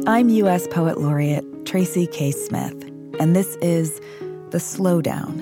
I'm U.S. Poet Laureate Tracy K. Smith, and this is The Slowdown.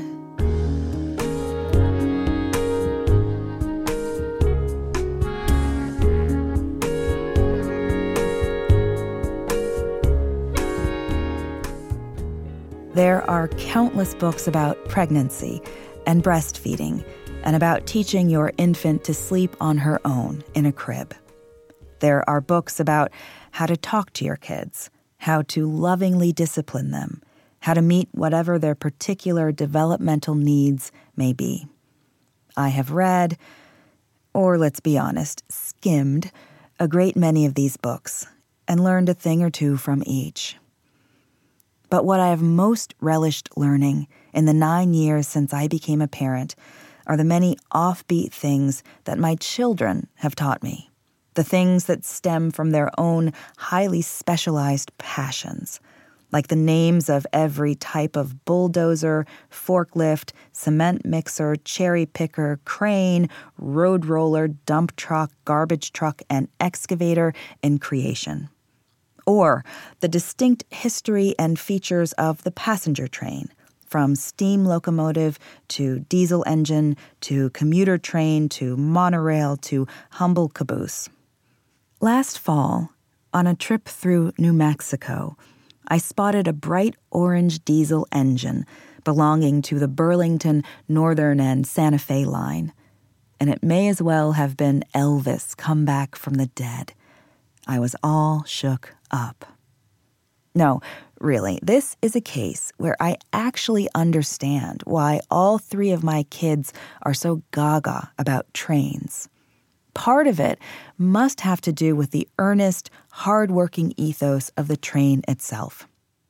There are countless books about pregnancy and breastfeeding and about teaching your infant to sleep on her own in a crib. There are books about how to talk to your kids, how to lovingly discipline them, how to meet whatever their particular developmental needs may be. I have read, or let's be honest, skimmed, a great many of these books and learned a thing or two from each. But what I have most relished learning in the 9 years since I became a parent are the many offbeat things that my children have taught me. The things that stem from their own highly specialized passions, like the names of every type of bulldozer, forklift, cement mixer, cherry picker, crane, road roller, dump truck, garbage truck, and excavator in creation. Or the distinct history and features of the passenger train, from steam locomotive to diesel engine to commuter train to monorail to humble caboose. Last fall, on a trip through New Mexico, I spotted a bright orange diesel engine belonging to the Burlington, Northern, and Santa Fe line, and it may as well have been Elvis come back from the dead. I was all shook up. No, really, this is a case where I actually understand why all three of my kids are so gaga about trains. Part of it must have to do with the earnest, hard-working ethos of the train itself.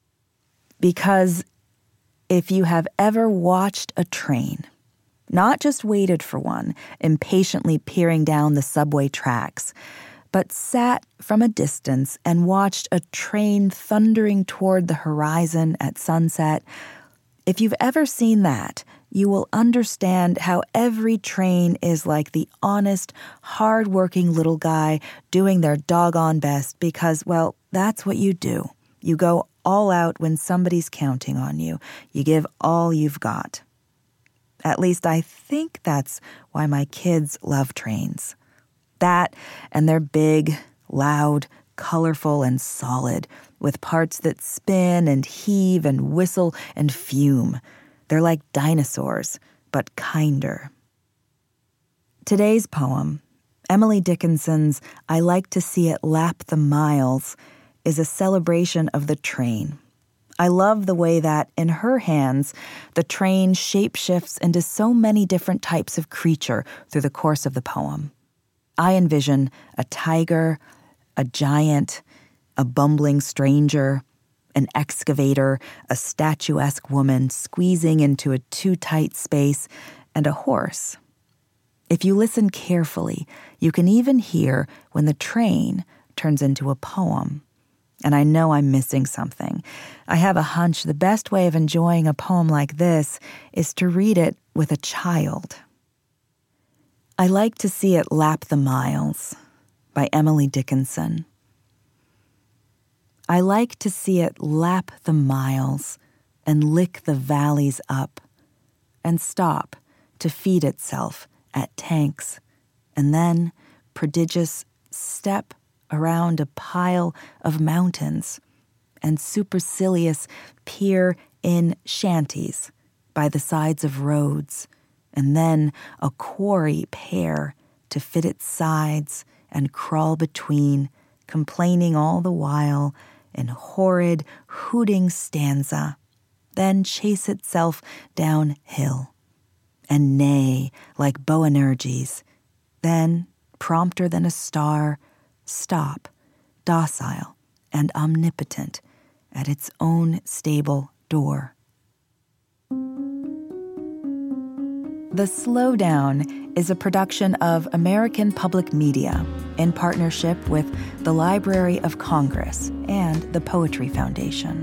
Because if you have ever watched a train, not just waited for one, impatiently peering down the subway tracks, but sat from a distance and watched a train thundering toward the horizon at sunset, if you've ever seen that, you will understand how every train is like the honest, hard-working little guy doing their doggone best because, well, that's what you do. You go all out when somebody's counting on you. You give all you've got. At least I think that's why my kids love trains. That and they're big, loud, colorful, and solid, with parts that spin and heave and whistle and fume. They're like dinosaurs, but kinder. Today's poem, Emily Dickinson's I Like to See It Lap the Miles, is a celebration of the train. I love the way that, in her hands, the train shapeshifts into so many different types of creature through the course of the poem. I envision a tiger, a giant, a bumbling stranger, an excavator, a statuesque woman squeezing into a too-tight space, and a horse. If you listen carefully, you can even hear when the train turns into a poem. And I know I'm missing something. I have a hunch the best way of enjoying a poem like this is to read it with a child. I Like to See It Lap the Miles by Emily Dickinson. I like to see it lap the miles and lick the valleys up and stop to feed itself at tanks and then, prodigious, step around a pile of mountains and supercilious peer in shanties by the sides of roads and then a quarry pair to fit its sides and crawl between, complaining all the while in horrid, hooting stanza, then chase itself downhill, and neigh like Boanerges, then, prompter than a star, stop, docile and omnipotent, at its own stable door. The Slowdown is a production of American Public Media in partnership with the Library of Congress and the Poetry Foundation.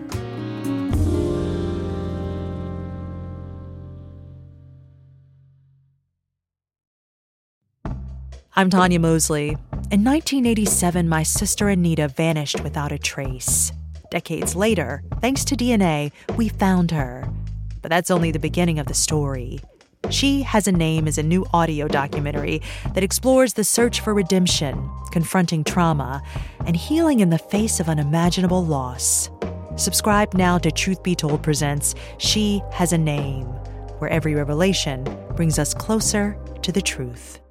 I'm Tanya Mosley. In 1987, my sister Anita vanished without a trace. Decades later, thanks to DNA, we found her. But that's only the beginning of the story. She Has a Name is a new audio documentary that explores the search for redemption, confronting trauma, and healing in the face of unimaginable loss. Subscribe now to Truth Be Told presents She Has a Name, where every revelation brings us closer to the truth.